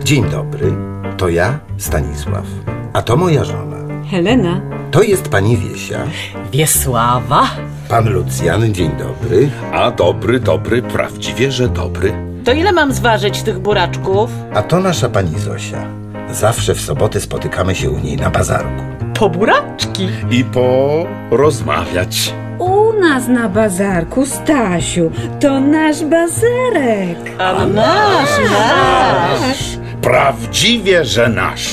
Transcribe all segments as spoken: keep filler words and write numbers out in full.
Dzień dobry, to ja, Stanisław, a to moja żona. Helena. To jest pani Wiesia. Wiesława. Pan Lucjan, dzień dobry. A dobry, dobry, prawdziwie, że dobry. To ile mam zważyć tych buraczków? A to nasza pani Zosia. Zawsze w soboty spotykamy się u niej na bazarku. Po buraczki. I porozmawiać. U nas na bazarku, Stasiu, to nasz bazarek. A nasz, nasz. Prawdziwie, że nasz.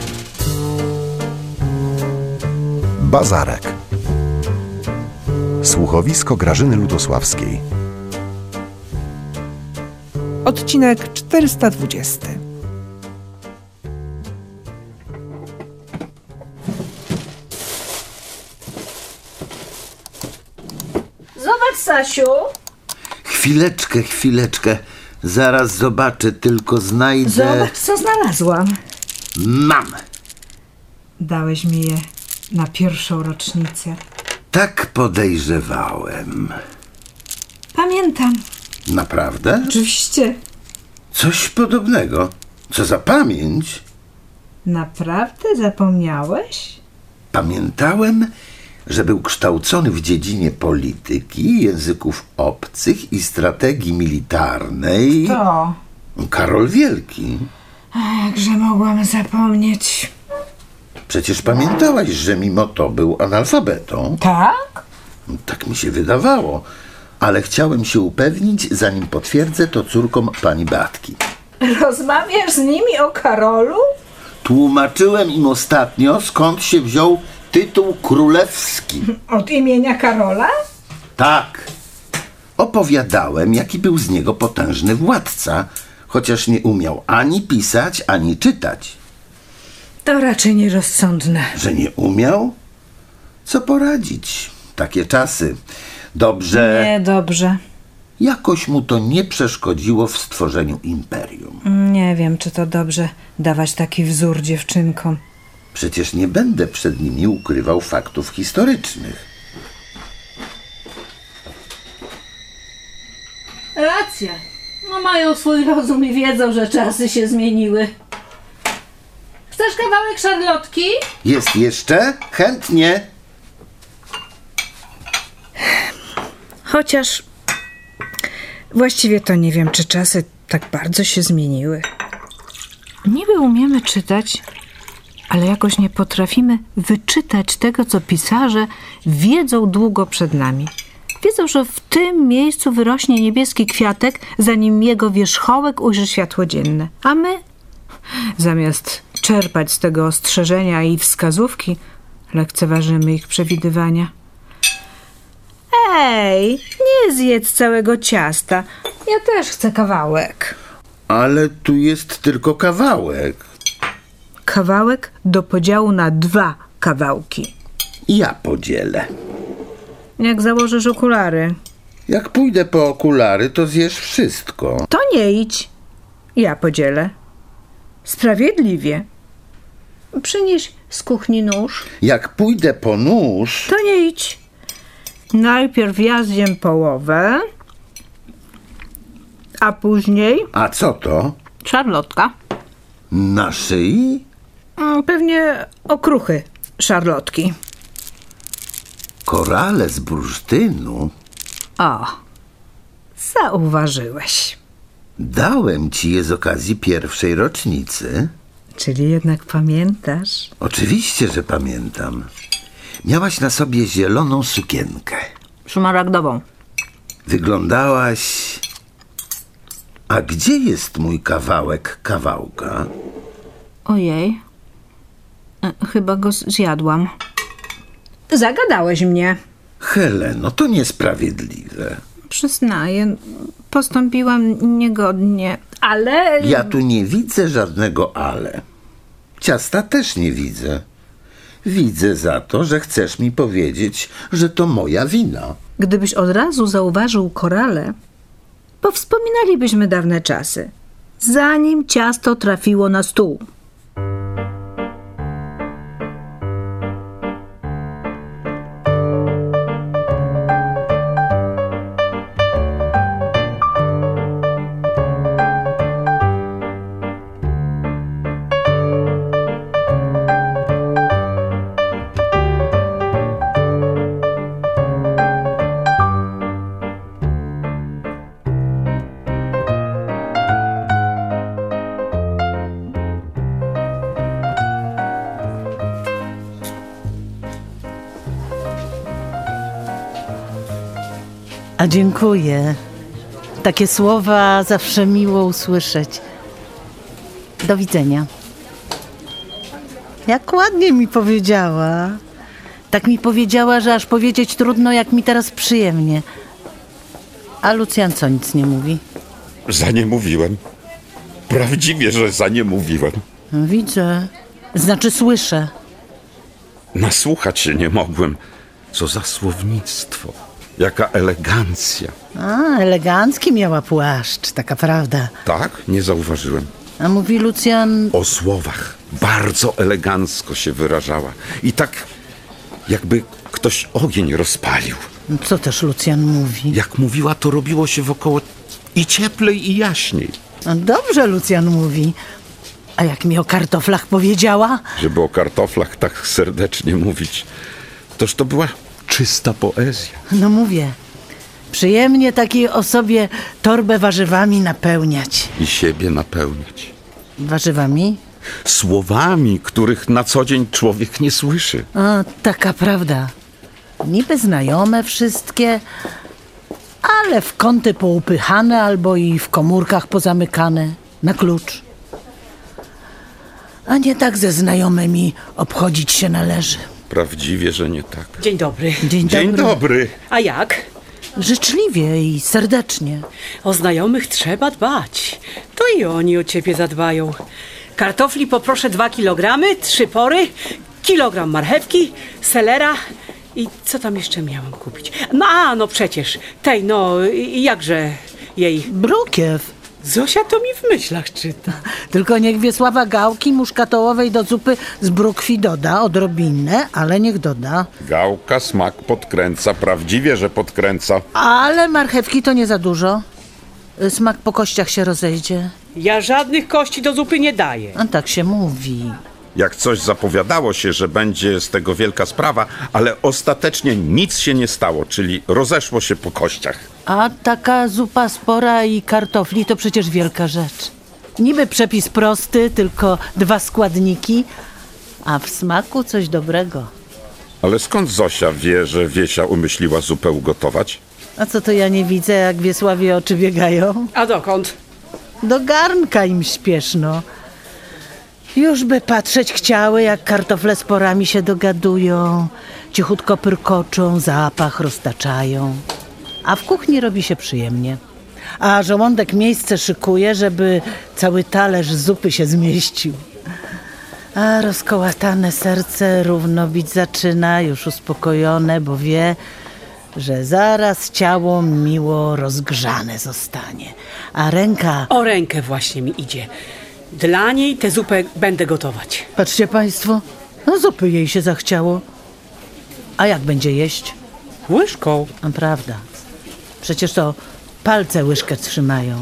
Bazarek. Słuchowisko Grażyny Ludosławskiej. Odcinek czterysta dwadzieścia. Zobacz, Stasiu. Chwileczkę, chwileczkę. Zaraz zobaczę, tylko znajdę... Zobacz, co znalazłam. Mam. Dałeś mi je na pierwszą rocznicę. Tak podejrzewałem. Pamiętam. Naprawdę? Oczywiście. Coś podobnego. Co za pamięć? Naprawdę zapomniałeś? Pamiętałem, że był kształcony w dziedzinie polityki, języków obcych i strategii militarnej. To. Karol Wielki. A jakże mogłam zapomnieć? Przecież pamiętałaś, że mimo to był analfabetą. Tak? Tak mi się wydawało, ale chciałem się upewnić, zanim potwierdzę to córkom pani Beatki. Rozmawiasz z nimi o Karolu? Tłumaczyłem im ostatnio, skąd się wziął tytuł królewski. Od imienia Karola? Tak. Opowiadałem, jaki był z niego potężny władca, chociaż nie umiał ani pisać, ani czytać. To raczej nierozsądne. Że nie umiał? Co poradzić? Takie czasy. Dobrze. Nie, dobrze. Jakoś mu to nie przeszkodziło w stworzeniu imperium. Nie wiem, czy to dobrze dawać taki wzór dziewczynkom. Przecież nie będę przed nimi ukrywał faktów historycznych. Racja. No mają swój rozum i wiedzą, że czasy się zmieniły. Chcesz kawałek szarlotki? Jest jeszcze? Chętnie. Chociaż właściwie to nie wiem, czy czasy tak bardzo się zmieniły. Niby umiemy czytać, ale jakoś nie potrafimy wyczytać tego, co pisarze wiedzą długo przed nami. Wiedzą, że w tym miejscu wyrośnie niebieski kwiatek, zanim jego wierzchołek ujrzy światło dzienne. A my, zamiast czerpać z tego ostrzeżenia i wskazówki, lekceważymy ich przewidywania. Ej, nie zjedz całego ciasta. Ja też chcę kawałek. Ale tu jest tylko kawałek. Kawałek do podziału na dwa kawałki. Ja podzielę. Jak założysz okulary. Jak pójdę po okulary, to zjesz wszystko. To nie idź. Ja podzielę. Sprawiedliwie. Przynieś z kuchni nóż. Jak pójdę po nóż... To nie idź. Najpierw ja zjem połowę, a później... A co to? Szarlotka. Na szyi? Pewnie okruchy szarlotki. Korale z bursztynu? O, zauważyłeś. Dałem ci je z okazji pierwszej rocznicy. Czyli jednak pamiętasz? Oczywiście, że pamiętam. Miałaś na sobie zieloną sukienkę. Szmaragdową. Wyglądałaś... A gdzie jest mój kawałek kawałka? Ojej. E, chyba go zjadłam. Zagadałeś mnie. Heleno, to niesprawiedliwe. Przyznaję, postąpiłam niegodnie, ale... Ja tu nie widzę żadnego ale. Ciasta też nie widzę. Widzę za to, że chcesz mi powiedzieć, że to moja wina. Gdybyś od razu zauważył korale, powspominalibyśmy dawne czasy, zanim ciasto trafiło na stół. A dziękuję. Takie słowa zawsze miło usłyszeć. Do widzenia. Jak ładnie mi powiedziała. Tak mi powiedziała, że aż powiedzieć trudno, jak mi teraz przyjemnie. A Lucjan co, nic nie mówi? Za nie mówiłem. Prawdziwie, że za nie mówiłem. Widzę. Znaczy słyszę. Nasłuchać się nie mogłem. Co za słownictwo. Jaka elegancja. A, elegancki miała płaszcz, taka prawda. Tak? Nie zauważyłem. A mówi Lucjan... O słowach. Bardzo elegancko się wyrażała. I tak jakby ktoś ogień rozpalił. Co też Lucjan mówi? Jak mówiła, to robiło się wokoło i cieplej, i jaśniej. No dobrze Lucjan mówi. A jak mi o kartoflach powiedziała? Żeby o kartoflach tak serdecznie mówić, toż to była czysta poezja. No mówię. Przyjemnie takiej osobie torbę warzywami napełniać. I siebie napełniać. Warzywami? Słowami, których na co dzień człowiek nie słyszy. A, taka prawda. Niby znajome wszystkie, ale w kąty poupychane albo i w komórkach pozamykane na klucz. A nie tak ze znajomymi obchodzić się należy. Prawdziwie, że nie tak. Dzień dobry. Dzień dobry. Dzień dobry. A jak? Życzliwie i serdecznie. O znajomych trzeba dbać. To i oni o ciebie zadbają. Kartofli poproszę dwa kilogramy, trzy pory, kilogram marchewki, selera i co tam jeszcze miałam kupić? No a, no przecież, tej, no i jakże jej. Brukiew. Zosia to mi w myślach czyta. Tylko niech Wiesława gałki muszkatołowej do zupy z brukwi doda, odrobinę, ale niech doda. Gałka smak podkręca, prawdziwie, że podkręca. Ale marchewki to nie za dużo. Smak po kościach się rozejdzie. Ja żadnych kości do zupy nie daję. A tak się mówi. Jak coś zapowiadało się, że będzie z tego wielka sprawa, ale ostatecznie nic się nie stało, czyli rozeszło się po kościach. A taka zupa spora i kartofli to przecież wielka rzecz. Niby przepis prosty, tylko dwa składniki, a w smaku coś dobrego. Ale skąd Zosia wie, że Wiesia umyśliła zupę ugotować? A co to ja nie widzę, jak Wiesławie oczy biegają? A dokąd? Do garnka im śpieszno. Już by patrzeć chciały, jak kartofle z porami się dogadują, cichutko pyrkoczą, zapach roztaczają. A w kuchni robi się przyjemnie. A żołądek miejsce szykuje, żeby cały talerz zupy się zmieścił. A rozkołatane serce równo bić zaczyna, już uspokojone, bo wie, że zaraz ciało miło rozgrzane zostanie. A ręka... O rękę właśnie mi idzie. Dla niej tę zupę będę gotować. Patrzcie państwo, no zupy jej się zachciało. A jak będzie jeść? Łyżką. A prawda. Przecież to palce łyżkę trzymają.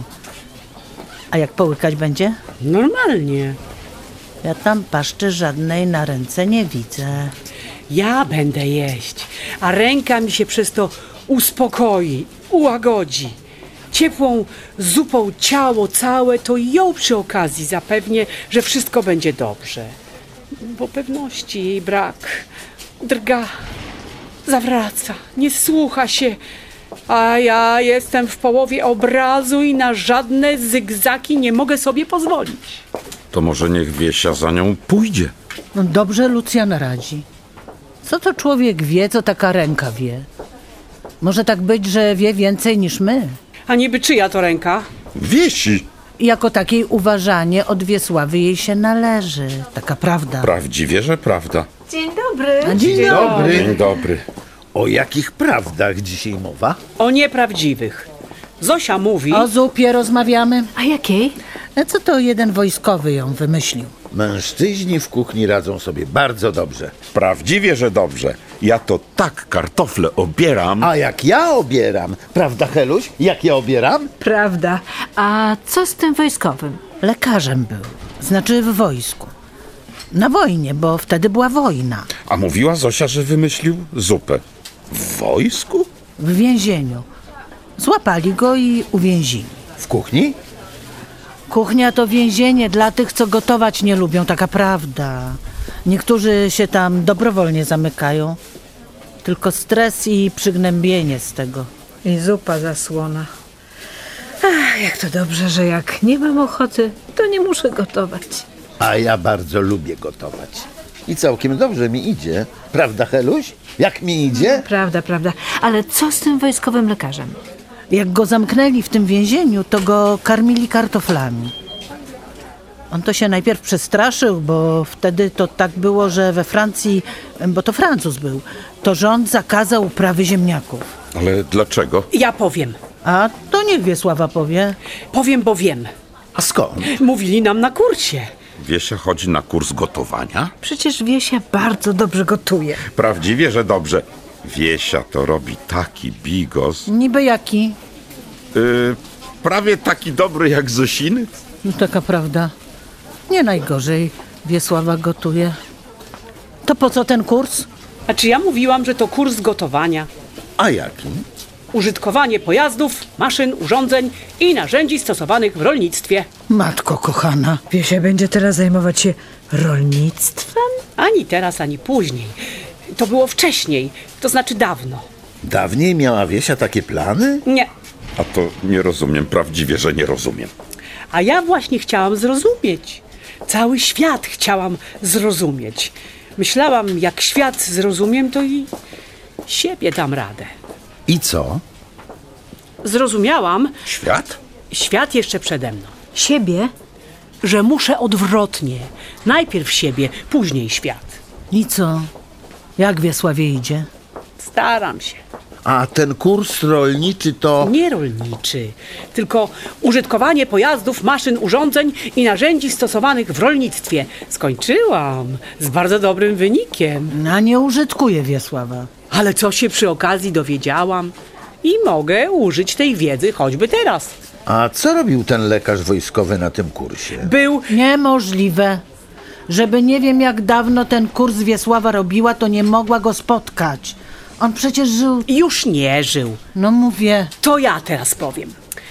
A jak połykać będzie? Normalnie. Ja tam paszczy żadnej na ręce nie widzę. Ja będę jeść, a ręka mi się przez to uspokoi, ułagodzi. Ciepłą zupą ciało całe, to ją przy okazji zapewnię, że wszystko będzie dobrze. Bo pewności jej brak. Drga, zawraca, nie słucha się. A ja jestem w połowie obrazu i na żadne zygzaki nie mogę sobie pozwolić. To może niech Wiesia za nią pójdzie. No dobrze Lucjan radzi. Co to człowiek wie, co taka ręka wie? Może tak być, że wie więcej niż my. A niby czyja to ręka? Wiesi! Jako takiej uważanie od Wiesławy jej się należy. Taka prawda. Prawdziwie, że prawda. Dzień dobry. A dzień dobry. Dzień dobry. O jakich prawdach dzisiaj mowa? O nieprawdziwych. Zosia mówi... O zupie rozmawiamy. A jakiej? A co to jeden wojskowy ją wymyślił? Mężczyźni w kuchni radzą sobie bardzo dobrze. Prawdziwie, że dobrze. Ja to tak kartofle obieram. A jak ja obieram, prawda Heluś? Jak ja obieram? Prawda. A co z tym wojskowym? Lekarzem był. Znaczy w wojsku. Na wojnie, bo wtedy była wojna. A mówiła Zosia, że wymyślił zupę. W wojsku? W więzieniu. Złapali go i uwięzili. W kuchni? Kuchnia to więzienie dla tych, co gotować nie lubią, taka prawda. Niektórzy się tam dobrowolnie zamykają. Tylko stres i przygnębienie z tego. i zupa zasłona. Ach, jak to dobrze, że jak nie mam ochoty, to nie muszę gotować. A ja bardzo lubię gotować. I całkiem dobrze mi idzie. Prawda, Heluś? Jak mi idzie? Prawda, prawda. Ale co z tym wojskowym lekarzem? Jak go zamknęli w tym więzieniu, to go karmili kartoflami. On to się najpierw przestraszył, bo wtedy to tak było, że we Francji, bo to Francuz był, to rząd zakazał uprawy ziemniaków. Ale dlaczego? Ja powiem. A to niech Wiesława powie. Powiem, bo wiem. A skąd? Mówili nam na kursie. Wiesia chodzi na kurs gotowania? Przecież Wiesia bardzo dobrze gotuje. Prawdziwie, że dobrze. Wiesia to robi taki bigos. Niby jaki? Yy, prawie taki dobry jak Zosiny. No taka prawda. Nie najgorzej Wiesława gotuje. To po co ten kurs? A czy ja mówiłam, że to kurs gotowania? A jaki? Użytkowanie pojazdów, maszyn, urządzeń i narzędzi stosowanych w rolnictwie. Matko kochana. Wiesia będzie teraz zajmować się rolnictwem? Ani teraz, ani później. To było wcześniej, to znaczy dawno. Dawniej miała Wiesia takie plany? Nie. A to nie rozumiem, prawdziwie, że nie rozumiem. A ja właśnie chciałam zrozumieć. Cały świat chciałam zrozumieć. Myślałam, jak świat zrozumiem, to i siebie dam radę. I co? Zrozumiałam, Świat? świat jeszcze przede mną, Siebie? że muszę odwrotnie. Najpierw siebie, później świat. I co? Jak Wiesławie idzie? Staram się. A ten kurs rolniczy to... Nie rolniczy, tylko użytkowanie pojazdów, maszyn, urządzeń i narzędzi stosowanych w rolnictwie. Skończyłam z bardzo dobrym wynikiem. A nie użytkuje Wiesława. Ale co się przy okazji dowiedziałam i mogę użyć tej wiedzy choćby teraz. A co robił ten lekarz wojskowy na tym kursie? Był... Niemożliwe. Żeby nie wiem jak dawno ten kurs Wiesława robiła, to nie mogła go spotkać. On przecież żył... Już nie żył. No mówię... To ja teraz powiem.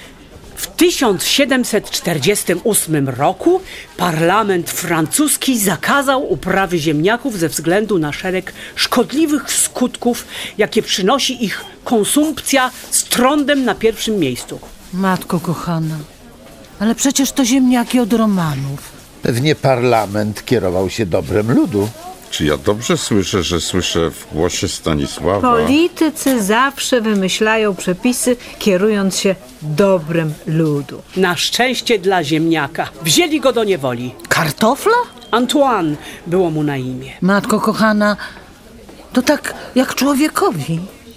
W tysiąc siedemset czterdziestym ósmym roku parlament francuski zakazał uprawy ziemniaków ze względu na szereg szkodliwych skutków, jakie przynosi ich konsumpcja z trądem na pierwszym miejscu. Matko kochana, ale przecież to ziemniaki od Romanów. Pewnie parlament kierował się dobrem ludu. Czy ja dobrze słyszę, że słyszę w głosie Stanisława? Politycy zawsze wymyślają przepisy, kierując się dobrem ludu. Na szczęście dla ziemniaka. Wzięli go do niewoli. Kartofla? Antoine było mu na imię. Matko kochana, to tak jak człowiekowi.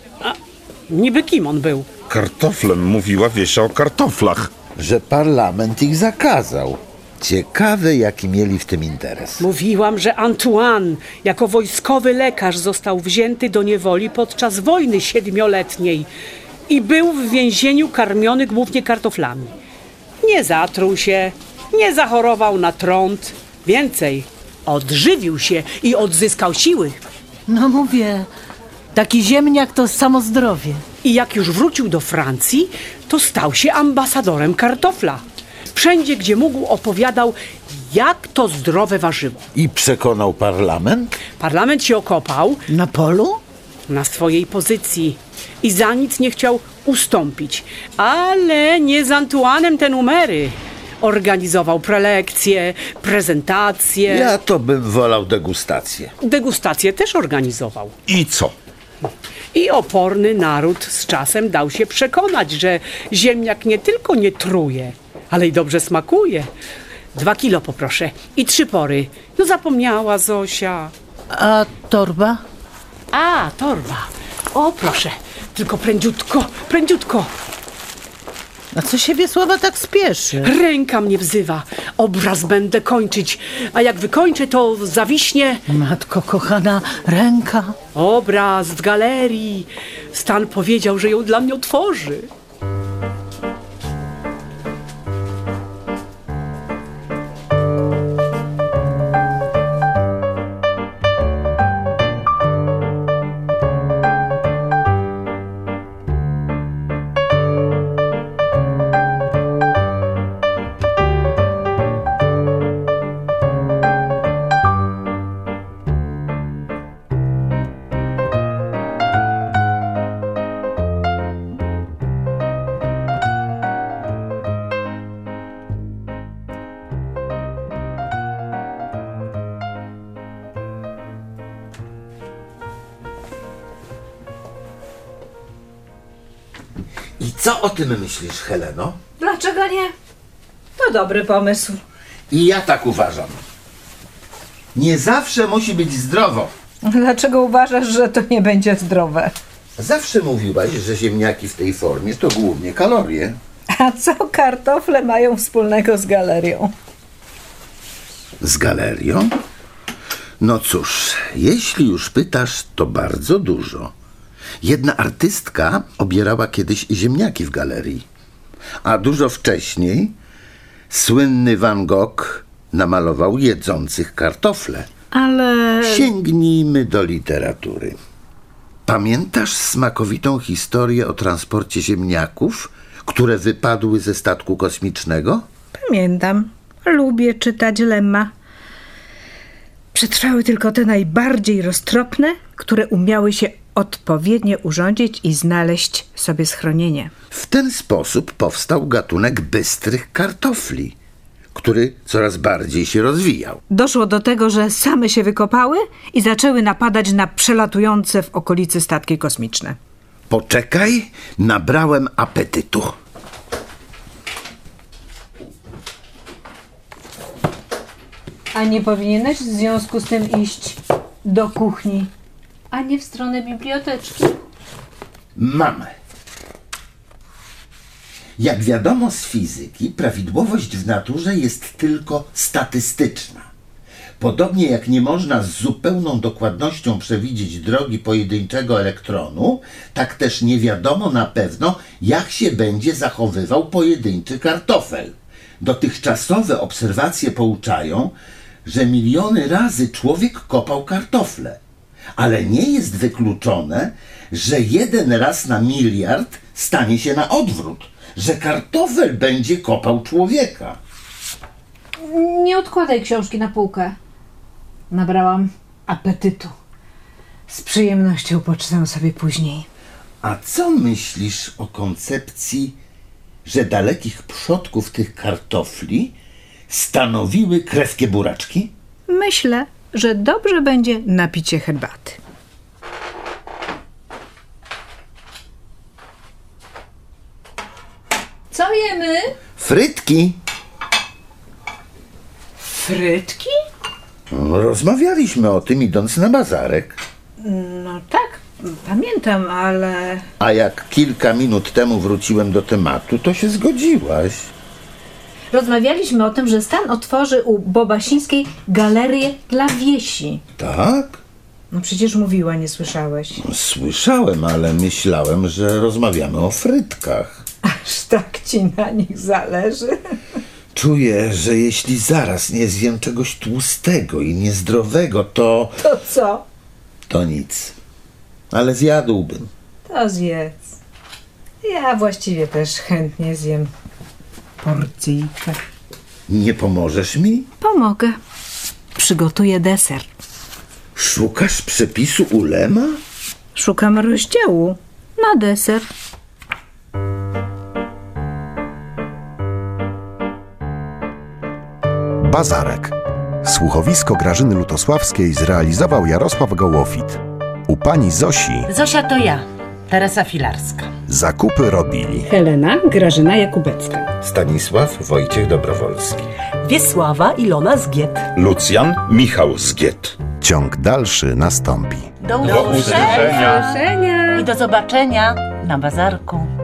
Niby kim on był? Kartoflem mówiła Wiesia o kartoflach. Że parlament ich zakazał. Ciekawe, jaki mieli w tym interes. Mówiłam, że Antoine jako wojskowy lekarz został wzięty do niewoli podczas wojny siedmioletniej i był w więzieniu karmiony głównie kartoflami. Nie zatruł się, nie zachorował na trąd. Więcej, odżywił się i odzyskał siły. No mówię, taki ziemniak to samo zdrowie. I jak już wrócił do Francji, to stał się ambasadorem kartofla. Wszędzie, gdzie mógł, opowiadał, jak to zdrowe warzywo. I przekonał parlament? Parlament się okopał Na polu? na swojej pozycji i za nic nie chciał ustąpić. Ale nie z Antoinem te numery. Organizował prelekcje, prezentacje. Ja to bym wolał degustację. Degustacje też organizował. I co? I oporny naród z czasem dał się przekonać, że ziemniak nie tylko nie truje, ale i dobrze smakuje. Dwa kilo poproszę i trzy pory. No zapomniała Zosia. A torba? A, torba. O, proszę. Tylko prędziutko, prędziutko. A co się Wiesława tak spieszy? Ręka mnie wzywa. Obraz będę kończyć. A jak wykończę, to zawiśnie Matko kochana, ręka. obraz w galerii. Stan powiedział, że ją dla mnie otworzy. Co o tym myślisz, Heleno? Dlaczego nie? To dobry pomysł. I ja tak uważam. Nie zawsze musi być zdrowo. Dlaczego uważasz, że to nie będzie zdrowe? Zawsze mówiłaś, że ziemniaki w tej formie to głównie kalorie. A co kartofle mają wspólnego z galerią? Z galerią? No cóż, jeśli już pytasz, to bardzo dużo. Jedna artystka obierała kiedyś ziemniaki w galerii, a dużo wcześniej słynny Van Gogh namalował jedzących kartofle. Ale... Sięgnijmy do literatury. Pamiętasz smakowitą historię o transporcie ziemniaków, które wypadły ze statku kosmicznego? Pamiętam. Lubię czytać Lemma. Przetrwały tylko te najbardziej roztropne, które umiały się odpowiednio urządzić i znaleźć sobie schronienie. W ten sposób powstał gatunek bystrych kartofli, który coraz bardziej się rozwijał. Doszło do tego, że same się wykopały i zaczęły napadać na przelatujące w okolicy statki kosmiczne. Poczekaj, nabrałem apetytu. A nie powinieneś w związku z tym iść do kuchni, A nie w stronę biblioteczki? Mam. Jak wiadomo z fizyki, prawidłowość w naturze jest tylko statystyczna. Podobnie jak nie można z zupełną dokładnością przewidzieć drogi pojedynczego elektronu, tak też nie wiadomo na pewno, jak się będzie zachowywał pojedynczy kartofel. Dotychczasowe obserwacje pouczają, że miliony razy człowiek kopał kartofle, ale nie jest wykluczone, że jeden raz na miliard stanie się na odwrót, że kartofel będzie kopał człowieka. Nie odkładaj książki na półkę. Nabrałam apetytu. z przyjemnością poczytam sobie później. A co myślisz o koncepcji, że dalekich przodków tych kartofli stanowiły krewkie buraczki? Myślę, że dobrze będzie napić się herbaty. Co jemy? Frytki. Frytki? No, rozmawialiśmy o tym, idąc na bazarek. No tak, pamiętam, ale... A jak kilka minut temu wróciłem do tematu, to się zgodziłaś. Rozmawialiśmy o tym, że Stan otworzy u Bobasińskiej galerię dla wiesi. Tak? No przecież mówiła, nie słyszałeś. Słyszałem, ale myślałem, że rozmawiamy o frytkach. Aż tak ci na nich zależy? Czuję, że jeśli zaraz nie zjem czegoś tłustego i niezdrowego, to... To co? To nic. Ale zjadłbym. To zjedz. Ja właściwie też chętnie zjem porcyjkę. Nie pomożesz mi? Pomogę. Przygotuję deser. Szukasz przepisu ulema? Szukam rozdziału na deser. Bazarek. Słuchowisko Grażyny Lutosławskiej zrealizował Jarosław Gołofit. U pani Zosi Zosia to ja, Teresa Filarska. zakupy robili Helena Grażyna Jakubecka. Stanisław Wojciech Dobrowolski. Wiesława Ilona Zgiet. Lucjan Michał Zgiet. Ciąg dalszy nastąpi. Do Do usłyszenia. I do zobaczenia na bazarku.